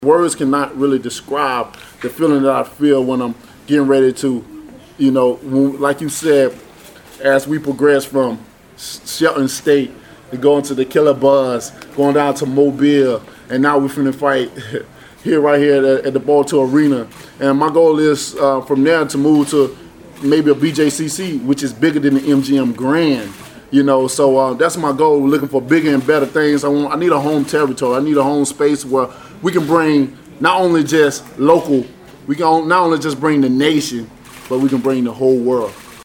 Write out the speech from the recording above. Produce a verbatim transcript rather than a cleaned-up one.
Words cannot really describe the feeling that I feel when I'm getting ready to, you know, like you said, as we progress from Shelton State to go into the Killer Buzz, going down to Mobile, and now we're finna fight here, right here at the, at the Baltimore Arena. And my goal is uh, from there to move to maybe a B J C C, which is bigger than the M G M Grand. You know, so uh, that's my goal. We're looking for bigger and better things. I want, I need a home territory. I need a home space where we can bring not only just local, we can not only just bring the nation, but we can bring the whole world.